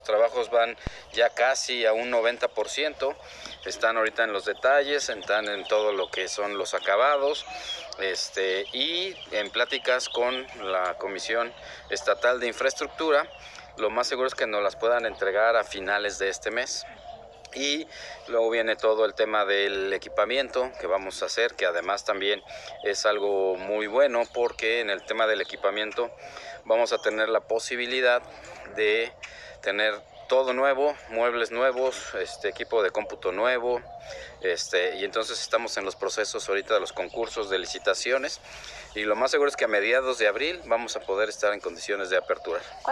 Trabajos van ya casi a un 90%, están ahorita en los detalles, están en todo lo que son los acabados, y en pláticas con la Comisión Estatal de Infraestructura. Lo más seguro es que nos las puedan entregar a finales de este mes. Y luego viene todo el tema del equipamiento que vamos a hacer, que además también es algo muy bueno, porque en el tema del equipamiento vamos a tener la posibilidad de tener todo nuevo, muebles nuevos, equipo de cómputo nuevo, y entonces estamos en los procesos ahorita de los concursos de licitaciones, y lo más seguro es que a mediados de abril vamos a poder estar en condiciones de apertura.